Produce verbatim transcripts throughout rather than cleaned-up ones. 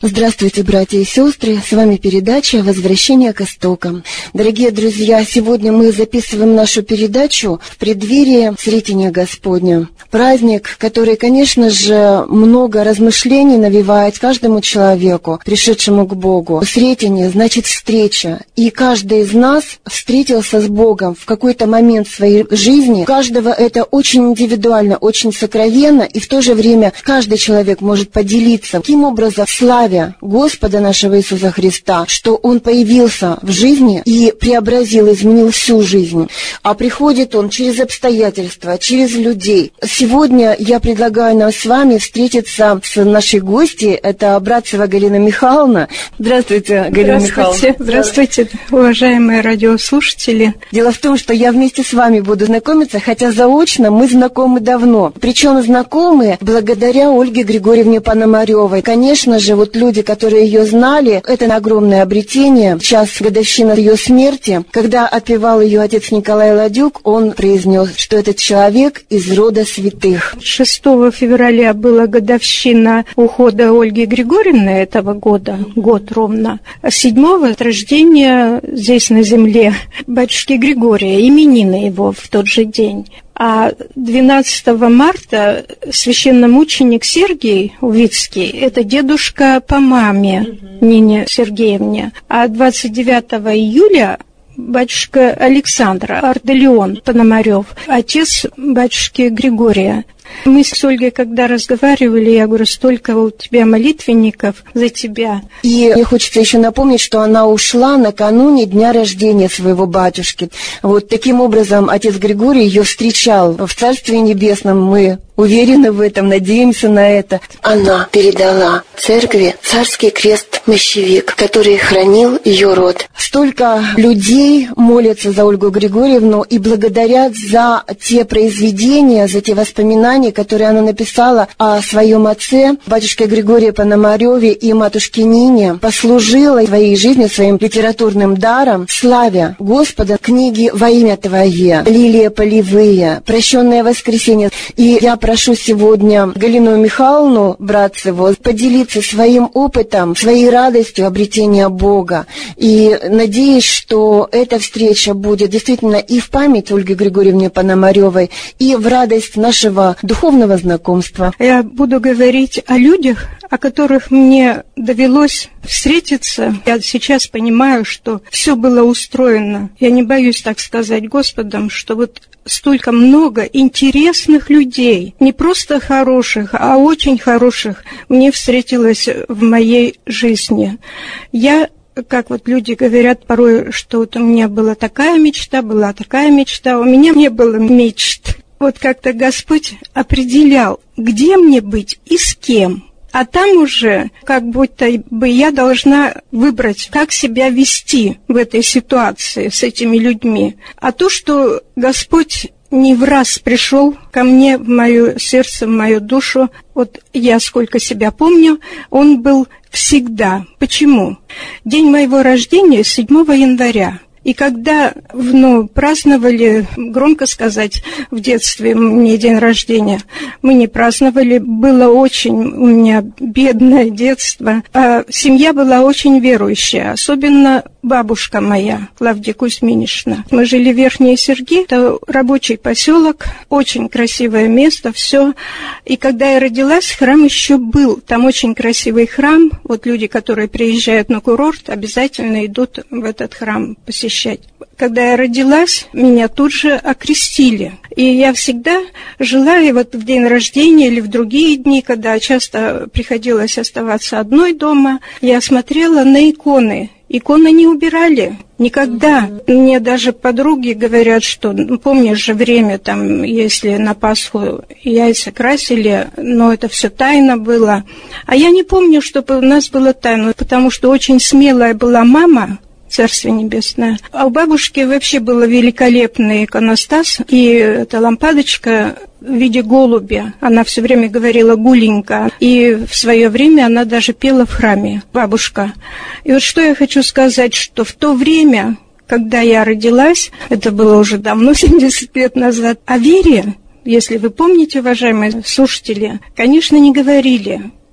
Здравствуйте, братья и сестры, с вами передача «Возвращение к истокам». Дорогие друзья, сегодня мы записываем нашу передачу в преддверии Сретения Господня. Праздник, который, конечно же, много размышлений навевает каждому человеку, пришедшему к Богу. Сретение значит встреча, и каждый из нас встретился с Богом в какой-то момент своей жизни. У каждого это очень индивидуально, очень сокровенно, и в то же время каждый человек может поделиться, каким образом славя Господа нашего Иисуса Христа, что Он появился в жизни и преобразил, изменил всю жизнь. А приходит Он через обстоятельства, через людей. Сегодня я предлагаю нам с вами встретиться с нашей гостьей. Это Братцева Галина Михайловна. Здравствуйте, Галина Михайловна. Здравствуйте, здравствуйте, уважаемые радиослушатели. Дело в том, что я вместе с вами буду знакомиться, хотя заочно мы знакомы давно. Причем знакомы благодаря Ольге Григорьевне Пономаревой. Конечно же, вот люди, которые ее знали, это огромное обретение. В час годовщины ее смерти, когда отпевал ее отец Николай Ладюк, он произнес, что этот человек из рода святых. шестого февраля была годовщина ухода Ольги Григорьевны этого года, год ровно. А седьмого от рождения здесь на земле батюшки Григория, именины его в тот же день. А двенадцатого марта священномученик Сергий Увицкий, это дедушка по маме Нине Сергеевне, а двадцать девятого июля батюшка Александра Арделеон Пономарев, отец батюшки Григория. Мы с Ольгой, когда разговаривали, я говорю, столько у тебя молитвенников за тебя. И мне хочется еще напомнить, что она ушла накануне дня рождения своего батюшки. Вот таким образом отец Григорий ее встречал в Царстве Небесном. Мы уверены в этом, надеемся на это. Она передала церкви царский крест-мощевик, который хранил ее род. Столько людей молятся за Ольгу Григорьевну и благодарят за те произведения, за те воспоминания, которые она написала о своем отце, батюшке Григории Пономареве и матушке Нине, послужила своей жизнью, своим литературным даром, славя Господа, книги «Во имя Твое», «Лилия полевые», «Прощенное воскресенье». И я прошу сегодня Галину Михайловну Братцеву поделиться своим опытом, своей радостью обретения Бога. И надеюсь, что эта встреча будет действительно и в память Ольги Григорьевны Пономаревой, и в радость нашего духовного знакомства. Я буду говорить о людях, о которых мне довелось встретиться. Я сейчас понимаю, что все было устроено. Я не боюсь так сказать Господом, что вот столько много интересных людей, не просто хороших, а очень хороших, мне встретилось в моей жизни. Я, как вот люди говорят порой, что вот у меня была такая мечта, была такая мечта, у меня не было мечт. Вот как-то Господь определял, где мне быть и с кем. А там уже как будто бы я должна выбрать, как себя вести в этой ситуации с этими людьми. А то, что Господь не в раз пришел ко мне в мое сердце, в мою душу, вот я сколько себя помню, Он был всегда. Почему? День моего рождения седьмого января. И когда, ну, праздновали, громко сказать, в детстве мне день рождения, мы не праздновали, было очень у меня бедное детство. А семья была очень верующая, особенно бабушка моя, Клавдия Кузьминична. Мы жили в Верхней Серги, это рабочий поселок, очень красивое место, все. И когда я родилась, храм еще был. Там очень красивый храм. Вот люди, которые приезжают на курорт, обязательно идут в этот храм посещать. Когда я родилась, меня тут же окрестили. И я всегда жила, и вот в день рождения или в другие дни, когда часто приходилось оставаться одной дома, я смотрела на иконы. Иконы не убирали никогда. Мне даже подруги говорят, что, ну, помнишь же время, там, если на Пасху яйца красили, но это все тайно было. А я не помню, чтобы у нас было тайно, потому что очень смелая была мама, Царствие Небесное. А у бабушки вообще был великолепный иконостас, и эта лампадочка в виде голубя. Она все время говорила «гуленька». И в свое время она даже пела в храме, бабушка. И вот что я хочу сказать, что в то время, когда я родилась, это было уже давно, семьдесят лет назад, о вере, если вы помните, уважаемые слушатели, конечно, не говорили.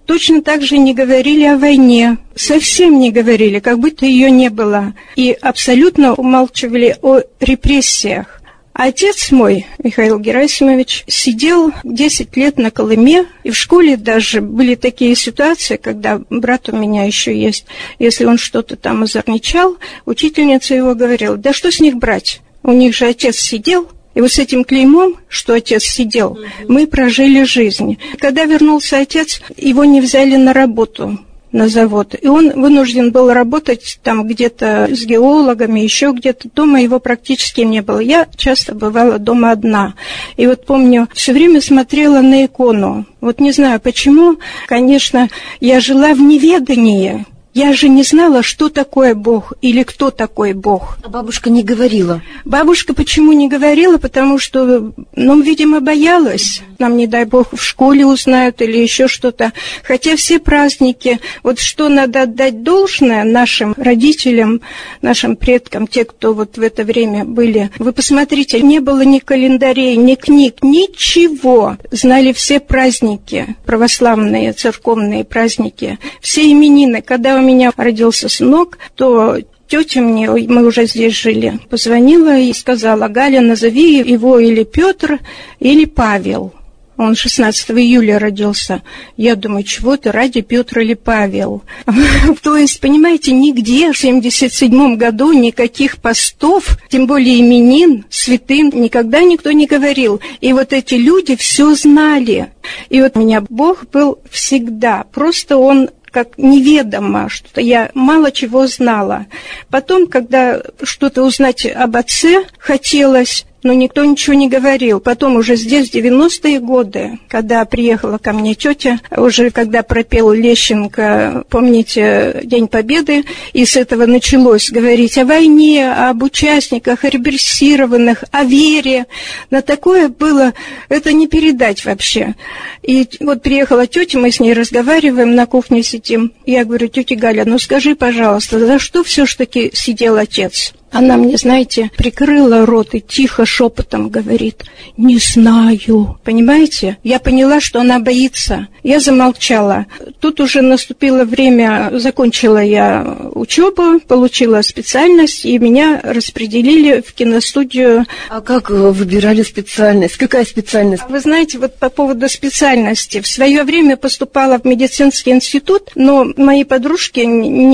Точно так же не говорили о войне, совсем не говорили, как будто ее не было, и абсолютно умалчивали о репрессиях. А отец мой, Михаил Герасимович, сидел десять лет на Колыме, и в школе даже были такие ситуации, когда брат у меня еще есть, если он что-то там озорничал, учительница его говорила: да что с них брать, у них же отец сидел. И вот с этим клеймом, что отец сидел, мы прожили жизнь. Когда вернулся отец, его не взяли на работу, на завод. И он вынужден был работать там где-то с геологами, еще где-то. Дома его практически не было. Я часто бывала дома одна. И вот помню, все время смотрела на икону. Вот не знаю почему, конечно, я жила в неведании. Я же не знала, что такое Бог или кто такой Бог. А бабушка не говорила? Бабушка почему не говорила? Потому что, ну, видимо, боялась. Нам, не дай Бог, в школе узнают или еще что-то. Хотя все праздники, вот что надо отдать должное нашим родителям, нашим предкам, те, кто вот в это время были. Вы посмотрите, не было ни календарей, ни книг, ничего. Знали все праздники, православные, церковные праздники, все именины. Когда у меня родился сынок, то тетя мне, мы уже здесь жили, позвонила и сказала: Галя, назови его или Петр, или Павел. Он шестнадцатого июля родился. Я думаю, чего ты ради, Петр или Павел? То есть, понимаете, нигде в семьдесят седьмом году никаких постов, тем более именин, святым, никогда никто не говорил. И вот эти люди все знали. И вот у меня Бог был всегда. Просто он как неведомо что-то, я мало чего знала. Потом, когда что-то узнать об отце хотелось, но никто ничего не говорил. Потом уже здесь, в девяностые годы, когда приехала ко мне тетя, уже когда пропел Лещенко, помните, День Победы, и с этого началось говорить о войне, об участниках, о репрессированных, о вере. На такое было, это не передать вообще. И вот приехала тетя, мы с ней разговариваем, на кухне сидим. Я говорю: тетя Галя, ну скажи, пожалуйста, за что все-таки сидел отец? Она мне, знаете, прикрыла рот и тихо шепотом говорит: не знаю. Понимаете? Я поняла, что она боится. Я замолчала. Тут уже наступило время, закончила я учебу, получила специальность, и меня распределили в киностудию. А как выбирали специальность? Какая специальность? Вы знаете, вот по поводу специальности. В свое время поступала в медицинский институт, но мои подружки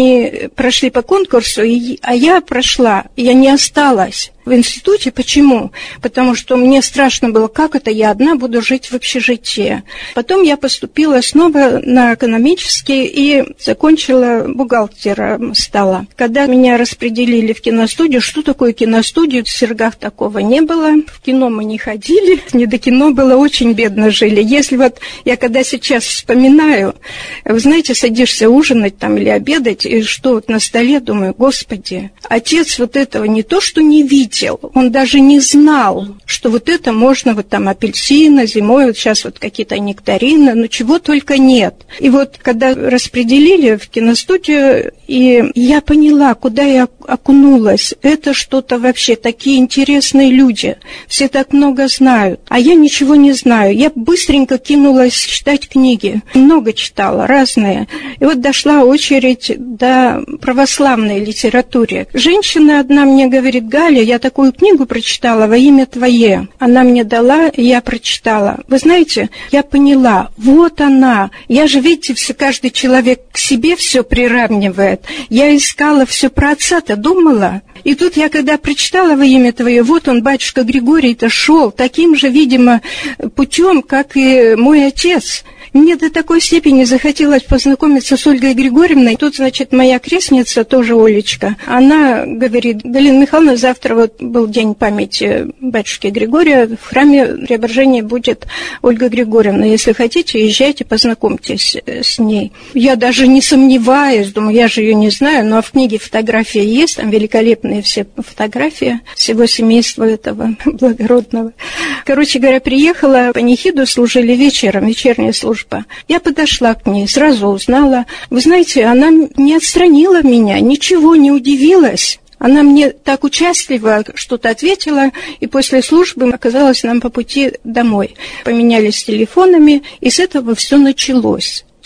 не прошли по конкурсу, а я прошла. Я не осталась в институте. Почему? Потому что мне страшно было, как это я одна буду жить в общежитии. Потом я поступила снова на экономический и закончила бухгалтером стала. Когда меня распределили в киностудию, что такое киностудия? В Сергах такого не было. В кино мы не ходили, не до кино было, очень бедно жили. Если вот я когда сейчас вспоминаю, вы знаете, садишься ужинать там или обедать, и что вот на столе, думаю: Господи, отец вот этого не то, что не видел, он даже не знал, что вот это можно, вот там апельсины зимой, вот сейчас вот какие-то нектарины, но чего только нет. И вот когда распределили в киностудию, и я поняла, куда я окунулась, это что-то вообще, такие интересные люди, все так много знают, а я ничего не знаю. Я быстренько кинулась читать книги, много читала, разные. И вот дошла очередь до православной литературы. Женщина одна мне говорит: Галя, я такую книгу прочитала «Во имя Твое». Она мне дала, и я прочитала. Вы знаете, я поняла, вот она. Я же, видите, все, каждый человек к себе все приравнивает. Я искала все про отца-то, думала. И тут я, когда прочитала «Во имя Твое», вот он, батюшка Григорий-то, шел таким же, видимо, путем, как и мой отец. Мне до такой степени захотелось познакомиться с Ольгой Григорьевной. Тут, значит, моя крестница, тоже Олечка, она говорит: Галина Михайловна, завтра вот был день памяти батюшки Григория, в храме Преображения будет Ольга Григорьевна. Если хотите, езжайте, познакомьтесь с ней. Я даже не сомневаюсь, думаю, я же ее не знаю, но в книге фотографии есть, там великолепные все фотографии всего семейства этого благородного. Короче говоря, приехала, панихиду служили вечером, вечерняя служба. Я подошла к ней, сразу узнала. Вы знаете, она не отстранила меня, ничего не удивилась. Она мне так участливо что-то ответила, и после службы оказалась нам по пути домой. Поменялись телефонами, и с этого все началось.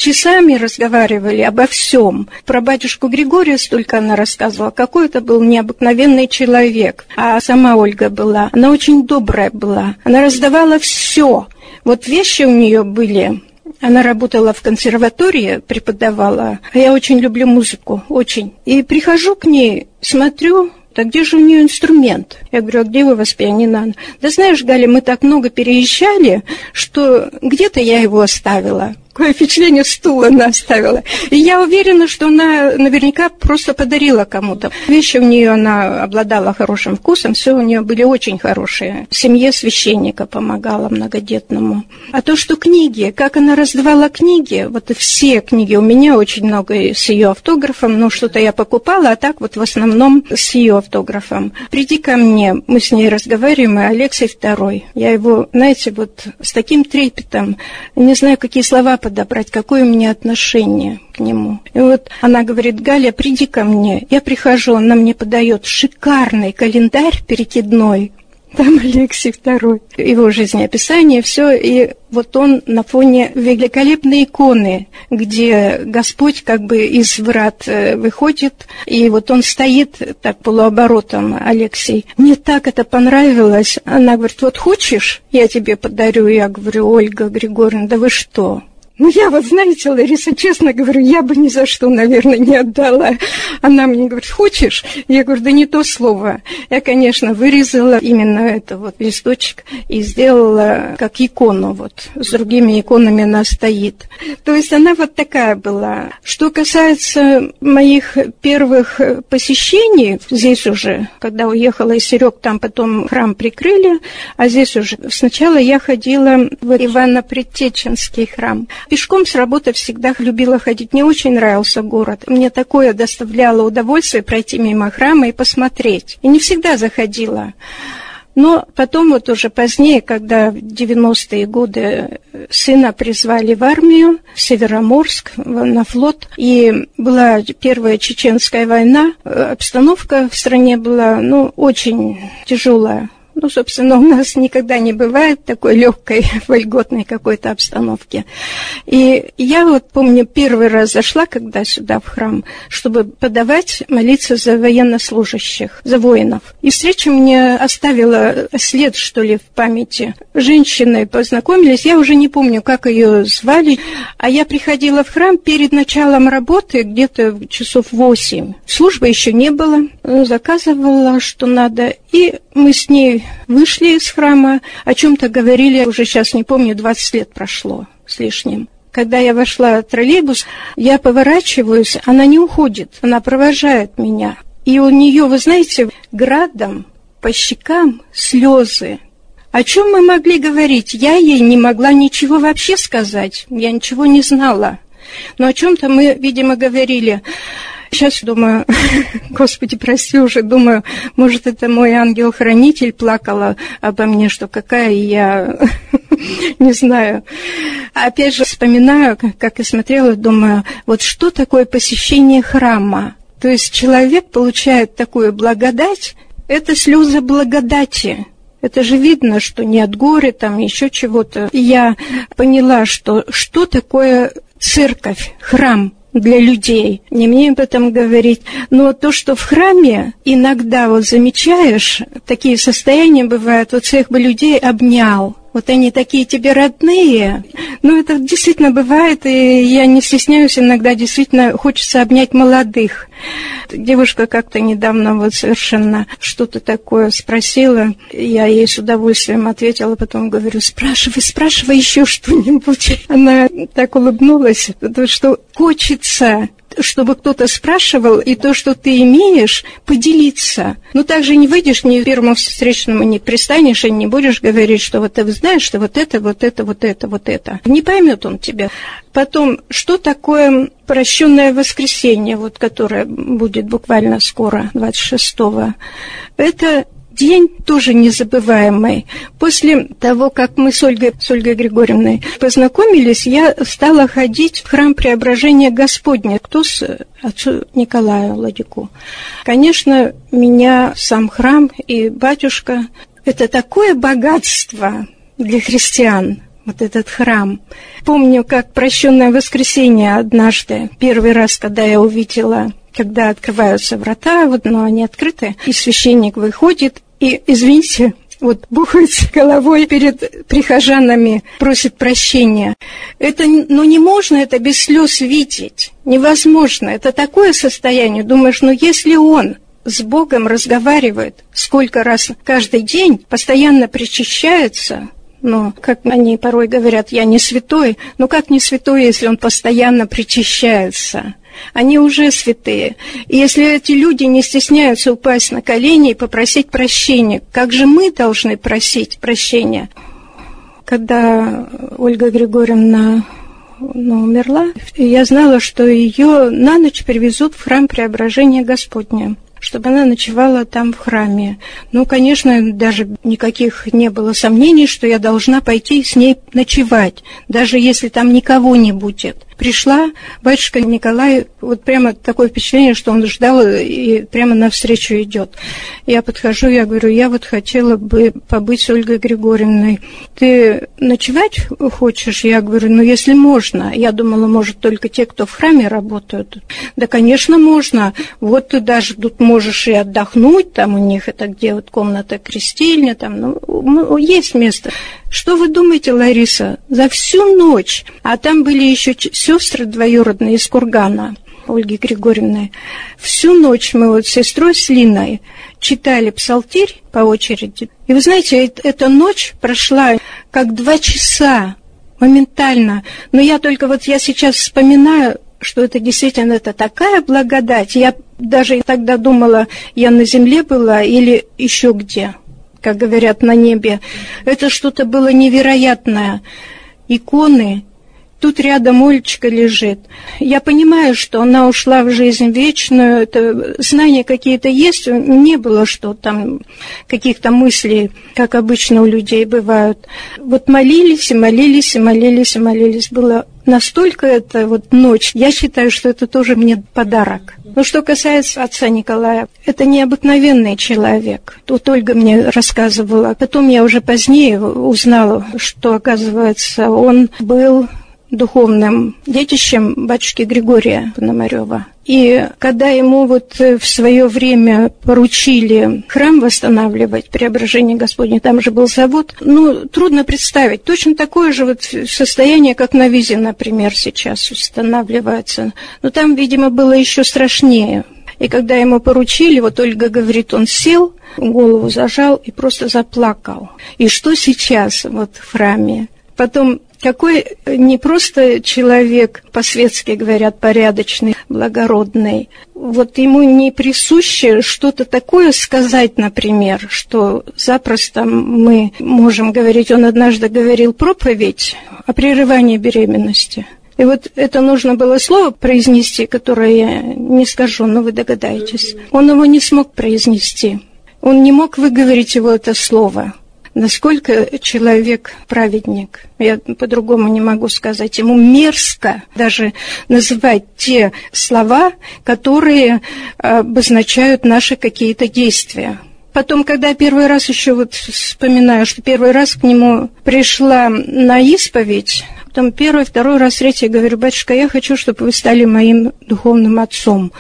часами разговаривали обо всем. Про батюшку Григория столько она рассказывала, какой это был необыкновенный человек. А сама Ольга была, она очень добрая была, она раздавала все. Вот вещи у нее были. Она работала в консерватории, преподавала. А я очень люблю музыку, очень. И прихожу к ней, смотрю, так где же у нее инструмент? Я говорю, а где у вас пианино? Да знаешь, Галя, мы так много переезжали, что где-то я его оставила. Какое впечатление, стул она оставила. И я уверена, что она наверняка просто подарила кому-то. Вещи у нее, она обладала хорошим вкусом, все у нее были очень хорошие. Семье священника помогала многодетному. А то, что книги, как она раздавала книги, вот все книги у меня очень много с ее автографом, но что-то я покупала, а так вот в основном с ее автографом. Приди ко мне, мы с ней разговариваем, и Алексей Второй. Я его, знаете, вот с таким трепетом, не знаю, какие слова подобрать, какое у меня отношение к нему. И вот она говорит, Галя, приди ко мне. Я прихожу, она мне подает шикарный календарь перекидной. Там Алексей Второй. Его жизнеописание, все. И вот он на фоне великолепной иконы, где Господь как бы из врат выходит, и вот он стоит так полуоборотом, Алексей. Мне так это понравилось. Она говорит, вот хочешь, я тебе подарю? Я говорю, Ольга Григорьевна, да вы что? Ну, я вот, знаете, Лариса, честно говорю, я бы ни за что, наверное, не отдала. Она мне говорит, хочешь? Я говорю, да не то слово. Я, конечно, вырезала именно это вот листочек и сделала как икону вот. С другими иконами она стоит. То есть она вот такая была. Что касается моих первых посещений, здесь уже, когда уехала из Серег, там потом храм прикрыли, а здесь уже сначала я ходила в Ивано-Предтеченский храм. Пешком с работы всегда любила ходить. Мне очень нравился город. Мне такое доставляло удовольствие пройти мимо храма и посмотреть. И не всегда заходила. Но потом вот уже позднее, когда в девяностые годы сына призвали в армию, в Североморск, на флот, и была первая чеченская война, обстановка в стране была, ну, очень тяжелая. Ну, собственно, у нас никогда не бывает такой легкой, вольготной какой-то обстановки. И я вот помню, первый раз зашла, когда сюда в храм, чтобы подавать, молиться за военнослужащих, за воинов. И встреча мне оставила след, что ли, в памяти. Женщины познакомились, я уже не помню, как ее звали, а я приходила в храм перед началом работы, где-то часов восемь. Службы еще не было, заказывала, что надо, и мы с ней вышли из храма, о чем-то говорили, уже сейчас не помню, двадцать лет прошло с лишним. Когда я вошла в троллейбус, я поворачиваюсь, она не уходит, она провожает меня. И у нее, вы знаете, градом по щекам слезы. О чем мы могли говорить? Я ей не могла ничего вообще сказать, я ничего не знала. Но о чем-то мы, видимо, говорили. Сейчас думаю, Господи, прости уже, думаю, может, это мой ангел-хранитель плакала обо мне, что какая я, не знаю. Опять же, вспоминаю, как я смотрела, думаю, вот что такое посещение храма? То есть человек получает такую благодать, это слезы благодати. Это же видно, что не от горя, там еще чего-то. И я поняла, что что такое церковь, храм для людей. Не мне об этом говорить. Но то, что в храме иногда вот замечаешь, такие состояния бывают, вот всех бы людей обнял. Вот они такие тебе родные. Ну, это действительно бывает, и я не стесняюсь, иногда действительно хочется обнять молодых. Девушка как-то недавно вот совершенно что-то такое спросила, я ей с удовольствием ответила, потом говорю, спрашивай, спрашивай еще что-нибудь. Она так улыбнулась, что хочется, чтобы кто-то спрашивал, и то, что ты имеешь, поделиться. Ну, так же не выйдешь ни первому встречному, не пристанешь, и не будешь говорить, что вот ты знаешь, что вот это, вот это, вот это, вот это. Не поймет он тебя. Потом, что такое прощенное воскресенье, вот, которое будет буквально скоро, двадцать шестого? Это день тоже незабываемый. После того, как мы с Ольгой, с Ольгой Григорьевной познакомились, я стала ходить в храм Преображения Господня. Кто с отцу Николаю Ладику? Конечно, меня сам храм и батюшка – это такое богатство для христиан. вот этот храм. Помню, как прощенное воскресенье однажды, первый раз, когда я увидела, когда открываются врата, вот, но они открыты, и священник выходит, и, извините, вот бухается головой перед прихожанами, просит прощения. Это, ну, не можно это без слез видеть, невозможно. Это такое состояние, думаешь, ну, если он с Богом разговаривает сколько раз каждый день, постоянно причащается, ну, как они порой говорят, я не святой, ну, как не святой, если он постоянно причащается? Они уже святые. И если эти люди не стесняются упасть на колени и попросить прощения, как же мы должны просить прощения? Когда Ольга Григорьевна ну, умерла, я знала, что ее на ночь привезут в храм Преображения Господня, чтобы она ночевала там в храме. Ну, конечно, даже никаких не было сомнений, что я должна пойти с ней ночевать, даже если там никого не будет. Пришла, батюшка Николай, вот прямо такое впечатление, что он ждал и прямо навстречу идет. Я подхожу, я говорю, я вот хотела бы побыть с Ольгой Григорьевной. Ты ночевать хочешь? Я говорю, ну, если можно. Я думала, может, только те, кто в храме работают. Да, конечно, можно. Вот ты даже тут можешь и отдохнуть, там у них это где вот комната крестильня, там, ну, есть место. Что вы думаете, Лариса, за всю ночь, а там были еще сестры двоюродные из Кургана, Ольги Григорьевны, всю ночь мы вот с сестрой, с Линой, читали псалтирь по очереди. И вы знаете, эта ночь прошла как два часа, моментально. Но я только вот, я сейчас вспоминаю, что это действительно это такая благодать. Я даже тогда думала, я на земле была или еще где, как говорят, на небе. Это что-то было невероятное. Иконы. Тут рядом Олечка лежит. Я понимаю, что она ушла в жизнь вечную. Это знания какие-то есть. Не было, что там каких-то мыслей, как обычно у людей бывают. Вот молились и молились и молились и молились. Было настолько это вот ночь. Я считаю, что это тоже мне подарок. Но что касается отца Николая, это необыкновенный человек. Тут Ольга мне рассказывала. Потом я уже позднее узнала, что, оказывается, он был духовным детищем батюшки Григория Пономарева. И когда ему вот в свое время поручили храм восстанавливать, Преображение Господне, там же был завод, ну, трудно представить. Точно такое же вот состояние, как на Визе, например, сейчас устанавливается. Но там, видимо, было еще страшнее. И когда ему поручили, вот Ольга говорит, он сел, голову зажал и просто заплакал. И что сейчас вот в храме? Потом, какой не просто человек, по-светски говорят, порядочный, благородный, вот ему не присуще что-то такое сказать, например, что запросто мы можем говорить, он однажды говорил проповедь о прерывании беременности. И вот это нужно было слово произнести, которое я не скажу, но вы догадаетесь. Он его не смог произнести. Он не мог выговорить его это слово. Насколько человек праведник, я по-другому не могу сказать. Ему мерзко даже называть те слова, которые обозначают наши какие-то действия. Потом, когда я первый раз еще вот вспоминаю, что первый раз к нему пришла на исповедь, потом первый, второй раз, третий, говорю, батюшка, я хочу, чтобы вы стали моим духовным отцом.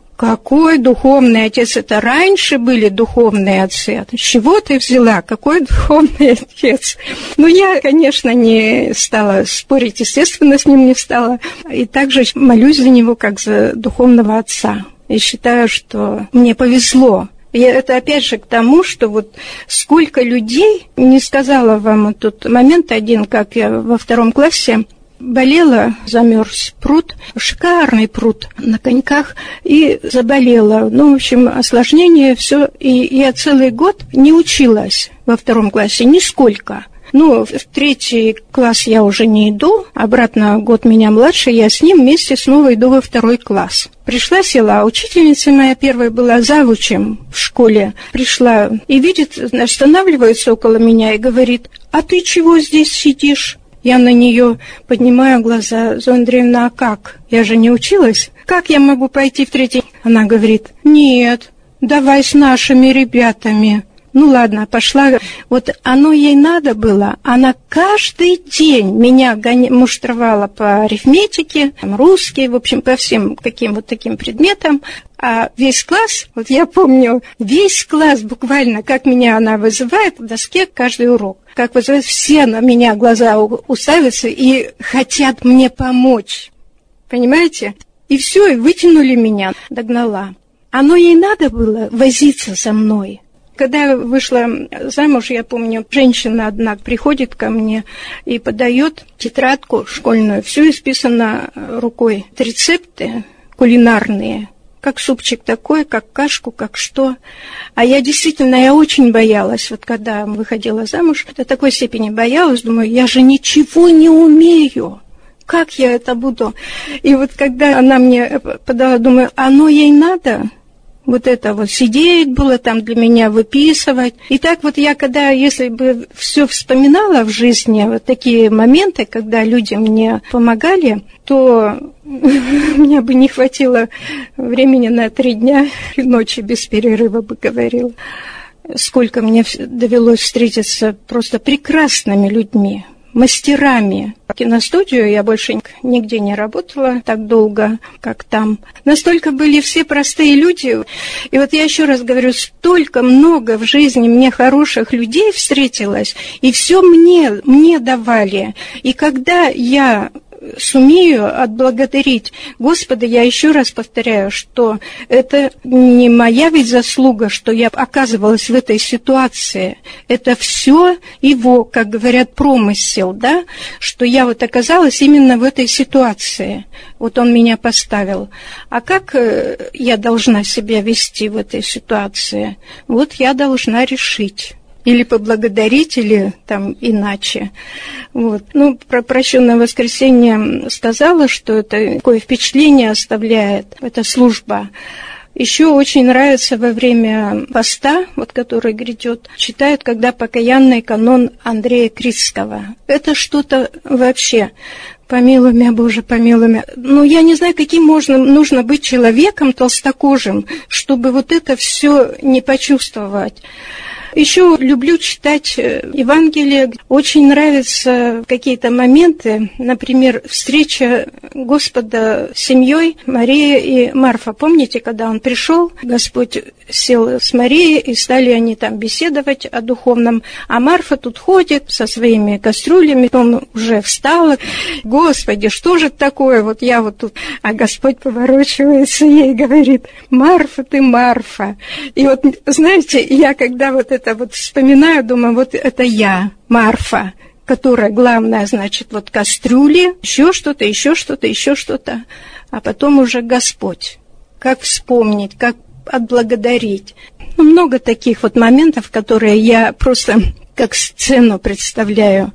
Какой духовный отец? Это раньше были духовные отцы. С чего ты взяла? Какой духовный отец? Ну, я, конечно, не стала спорить, естественно, с ним не стала. И также молюсь за него, как за духовного отца. И считаю, что мне повезло. И это опять же к тому, что вот сколько людей, не сказала вам тот момент один, как я во втором классе болела, замерз пруд, шикарный пруд на коньках, и заболела. Ну, в общем, осложнение, все. И я целый год не училась во втором классе, нисколько. Ну, в третий класс я уже не иду, обратно год меня младше, я с ним вместе снова иду во второй класс. Пришла, села, учительница моя первая была завучем в школе. Пришла и видит, останавливается около меня и говорит, а ты чего здесь сидишь? Я на нее поднимаю глаза. Зоя Андреевна, а как? Я же не училась. Как я могу пойти в третий? Она говорит, нет, давай с нашими ребятами. Ну ладно, пошла. Вот оно ей надо было. Она каждый день меня гоня... муштровала по арифметике, русский, в общем, по всем каким вот таким предметам. А весь класс, вот я помню, весь класс буквально, как меня она вызывает в доске каждый урок. Как вызывает, все на меня глаза уставятся и хотят мне помочь. Понимаете? И все, и вытянули меня, догнала. Оно ей надо было возиться со мной. Когда я вышла замуж, я помню, женщина одна приходит ко мне и подает тетрадку школьную. Все исписано рукой. Рецепты кулинарные. Как супчик такой, как кашку, как что. А я действительно, я очень боялась. Вот когда выходила замуж, до такой степени боялась. Думаю, я же ничего не умею. Как я это буду? И вот когда она мне подала, думаю, оно ей надо? Вот это вот сидеть было там для меня, выписывать. И так вот я, когда, если бы все вспоминала в жизни, вот такие моменты, когда люди мне помогали, то мне бы не хватило времени на три дня и ночи без перерыва бы говорила. Сколько мне довелось встретиться просто прекрасными людьми, мастерами. В киностудию я больше нигде не работала так долго, как там. Настолько были все простые люди. И вот я еще раз говорю, столько много в жизни мне хороших людей встретилось, и все мне, мне давали. И когда я сумею отблагодарить Господа, я еще раз повторяю, что это не моя ведь заслуга, что я оказывалась в этой ситуации. Это все его, как говорят, промысел, да, что я вот оказалась именно в этой ситуации. Вот он меня поставил. А как я должна себя вести в этой ситуации? Вот я должна решить. Или поблагодарить, или там иначе. Вот. Ну, про прощенное воскресенье сказала, что это такое впечатление оставляет, эта служба. Еще очень нравится во время поста, вот который грядет, читают, когда покаянный канон Андрея Критского. Это что-то вообще... Помилуй меня, Боже, помилуй меня. Ну, я не знаю, каким можно, нужно быть человеком толстокожим, чтобы вот это все не почувствовать. Еще люблю читать Евангелие. Очень нравятся какие-то моменты. Например, встреча Господа с семьей Мария и Марфа. Помните, когда он пришел, Господь сел с Марией, и стали они там беседовать о духовном. А Марфа тут ходит со своими кастрюлями. Он уже встал. Господи, что же такое? Вот я вот тут... А Господь поворачивается ей и говорит: Марфа, ты Марфа. И вот, знаете, я когда вот это вот вспоминаю, думаю, вот это я, Марфа, которая, главное, значит, вот кастрюли, еще что-то, еще что-то, еще что-то, а потом уже Господь. Как вспомнить, как отблагодарить. Ну, много таких вот моментов, которые я просто как сцену представляю.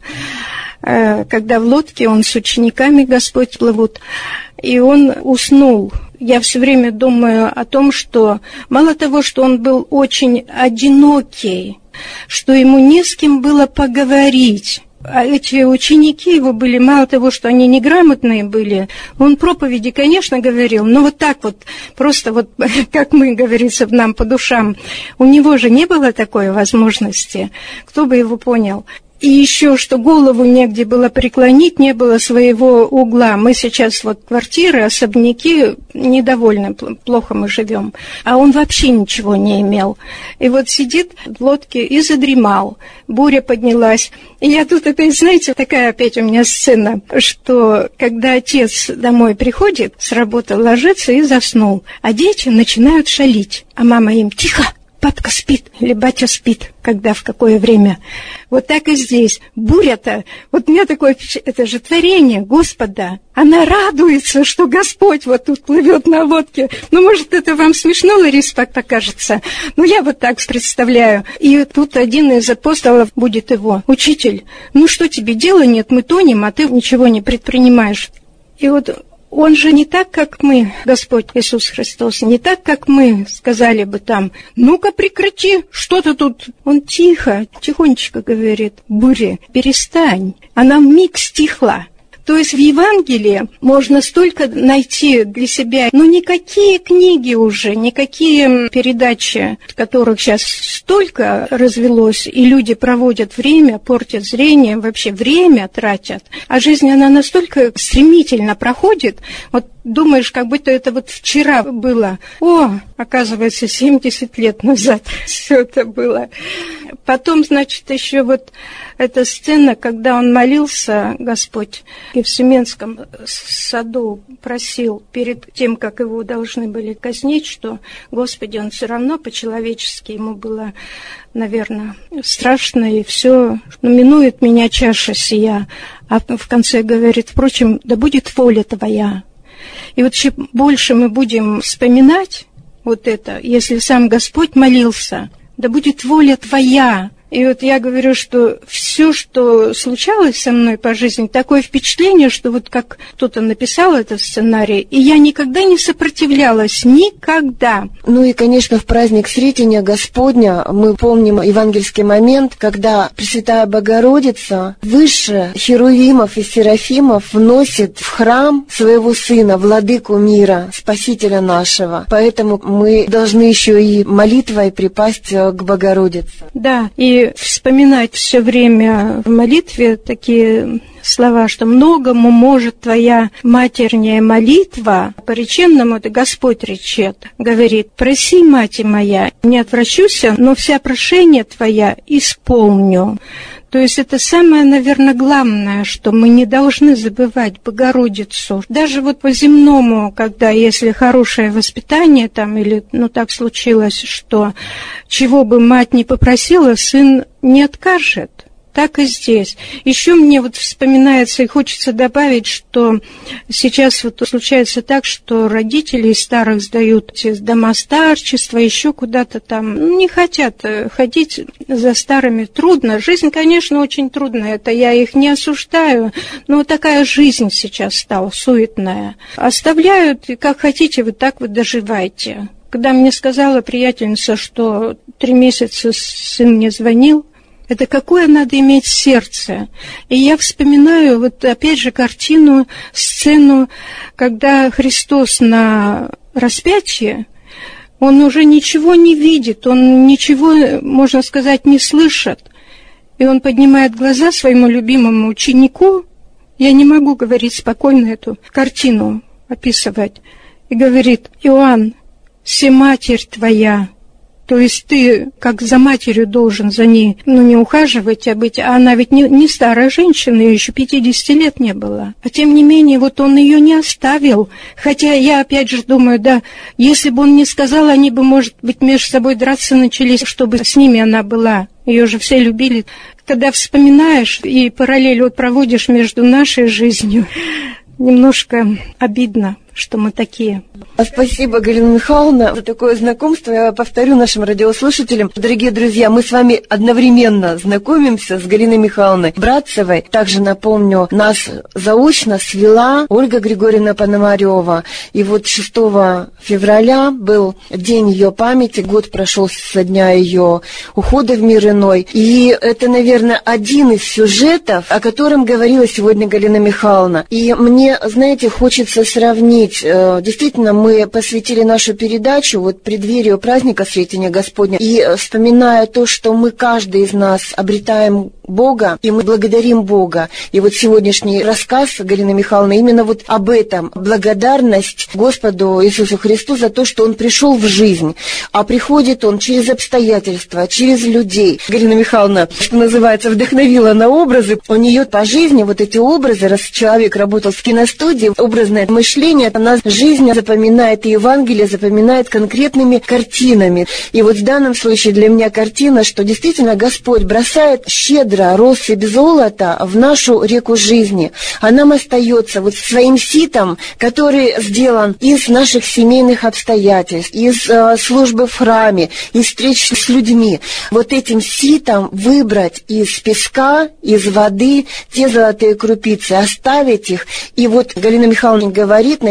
Когда в лодке он с учениками, Господь, плывут, и он уснул. Я все время думаю о том, что мало того, что он был очень одинокий, что ему не с кем было поговорить. А эти ученики его были, мало того, что они неграмотные были, он проповеди, конечно, говорил, но вот так вот, просто вот, как мы, говорится, нам по душам. У него же не было такой возможности, кто бы его понял. И еще, что голову негде было преклонить, не было своего угла. Мы сейчас вот квартиры, особняки, недовольны, плохо мы живем. А он вообще ничего не имел. И вот сидит в лодке и задремал. Буря поднялась. И я тут опять, знаете, такая опять у меня сцена, что когда отец домой приходит, с работы ложится и заснул, а дети начинают шалить. А мама им: тихо! Папка спит, или батя спит, когда, в какое время. Вот так и здесь. Буря-то, вот у меня такое впечатление, это же творение Господа. Она радуется, что Господь вот тут плывет на лодке. Ну, может, это вам смешно, Лариса, покажется. Ну, я вот так представляю. И тут один из апостолов будет его: учитель, ну что тебе, дела нет, мы тонем, а ты ничего не предпринимаешь. И вот... Он же не так, как мы, Господь Иисус Христос, не так, как мы сказали бы там: ну-ка прекрати, что ты тут? Он тихо, тихонечко говорит: буря, перестань. Она вмиг стихла. То есть в Евангелии можно столько найти для себя, но никакие книги уже, никакие передачи, которых сейчас столько развелось, и люди проводят время, портят зрение, вообще время тратят, а жизнь, она настолько стремительно проходит, вот думаешь, как будто это вот вчера было. О, оказывается, семьдесят лет назад все это было. Потом, значит, еще вот эта сцена, когда он молился, Господь, и в Семенском саду просил перед тем, как его должны были казнить, что, Господи, он все равно по-человечески, ему было, наверное, страшно, и все, ну, минует меня чаша сия. А в конце говорит, впрочем, да будет воля Твоя. И вот чем больше мы будем вспоминать вот это, если сам Господь молился, да будет воля Твоя. И вот я говорю, что все, что случалось со мной по жизни, такое впечатление, что вот как кто-то написал этот сценарий, и я никогда не сопротивлялась, никогда. Ну и, конечно, в праздник Сретения Господня мы помним евангельский момент, когда Пресвятая Богородица выше херувимов и серафимов вносит в храм своего Сына, Владыку мира, Спасителя нашего. Поэтому мы должны еще и молитвой припасть к Богородице. Да, и вспоминать все время в молитве такие слова, что многому может твоя матерняя молитва. По-реченному это Господь речет, говорит, проси, мать моя, не отвращуся, но вся прошение твоя исполню. То есть это самое, наверное, главное, что мы не должны забывать Богородицу. Даже вот по-земному, когда если хорошее воспитание там, или ну так случилось, что чего бы мать не попросила, сын не откажет. Так и здесь. Еще мне вот вспоминается и хочется добавить, что сейчас вот случается так, что родители из старых сдают дома старчества, еще куда-то там, не хотят ходить за старыми. Трудно. Жизнь, конечно, очень трудная, это я их не осуждаю, но такая жизнь сейчас стала, суетная. Оставляют, и как хотите, вы так вот доживайте. Когда мне сказала приятельница, что три месяца сын мне звонил, это какое надо иметь сердце. И я вспоминаю вот опять же картину, сцену, когда Христос на распятии, он уже ничего не видит, он ничего, можно сказать, не слышит. И он поднимает глаза своему любимому ученику, я не могу говорить спокойно эту картину описывать, и говорит, Иоанн, се матерь твоя. То есть ты, как за матерью, должен за ней, ну, не ухаживать, а быть... А она ведь не, не старая женщина, ей еще пятидесяти лет не было. А тем не менее, вот он ее не оставил. Хотя я опять же думаю, да, если бы он не сказал, они бы, может быть, между собой драться начались, чтобы с ними она была. Ее же все любили. Когда вспоминаешь и параллель вот проводишь между нашей жизнью, немножко обидно, что мы такие. Спасибо, Галина Михайловна, за такое знакомство. Я повторю нашим радиослушателям. Дорогие друзья, мы с вами одновременно знакомимся с Галиной Михайловной Братцевой. Также напомню, нас заочно свела Ольга Григорьевна Пономарева. И вот шестого февраля был день ее памяти, год прошел со дня ее ухода в мир иной. И это, наверное, один из сюжетов, о котором говорила сегодня Галина Михайловна. И мне, знаете, хочется сравнить. Действительно, мы посвятили нашу передачу вот преддверию праздника Сретения Господня, и вспоминая то, что мы, каждый из нас, обретаем Бога, и мы благодарим Бога. И вот сегодняшний рассказ Галины Михайловны именно вот об этом. Благодарность Господу Иисусу Христу за то, что Он пришел в жизнь. А приходит Он через обстоятельства, через людей. Галина Михайловна, что называется, вдохновила на образы. У нее по жизни вот эти образы, раз человек работал в киностудии, образное мышление, она жизнь запоминает, и Евангелие запоминает конкретными картинами. И вот в данном случае для меня картина, что действительно Господь бросает щедро россыпь золота в нашу реку жизни, а нам остается вот своим ситом, который сделан из наших семейных обстоятельств, из э, службы в храме, из встреч с людьми. Вот этим ситом выбрать из песка, из воды те золотые крупицы, оставить их. И вот Галина Михайловна говорит, наверное,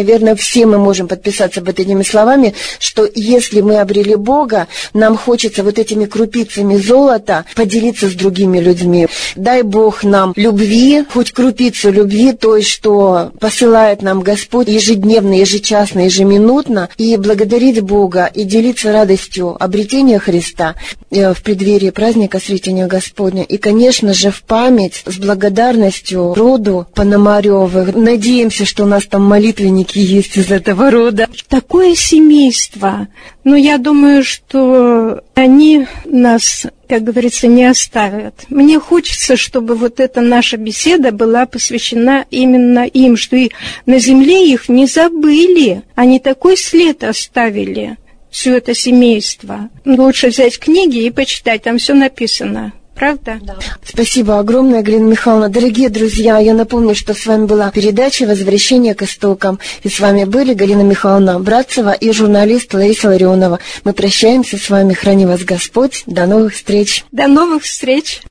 наверное, все мы можем подписаться под этими словами, что если мы обрели Бога, нам хочется вот этими крупицами золота поделиться с другими людьми. Дай Бог нам любви, хоть крупицу любви, той, что посылает нам Господь ежедневно, ежечасно, ежеминутно, и благодарить Бога, и делиться радостью обретения Христа в преддверии праздника Сретения Господня. И, конечно же, в память с благодарностью роду Пономарёвых. Надеемся, что у нас там молитвенники есть из этого рода. Такое семейство. Но я думаю, что они нас, как говорится, не оставят. Мне хочется, чтобы вот эта наша беседа была посвящена именно им, что и на земле их не забыли. Они такой след оставили, все это семейство. Лучше взять книги и почитать, там все написано. Правда? Да. Спасибо огромное, Галина Михайловна. Дорогие друзья, я напомню, что с вами была передача «Возвращение к истокам». И с вами были Галина Михайловна Братцева и журналист Лариса Ларионова. Мы прощаемся с вами. Храни вас Господь. До новых встреч. До новых встреч.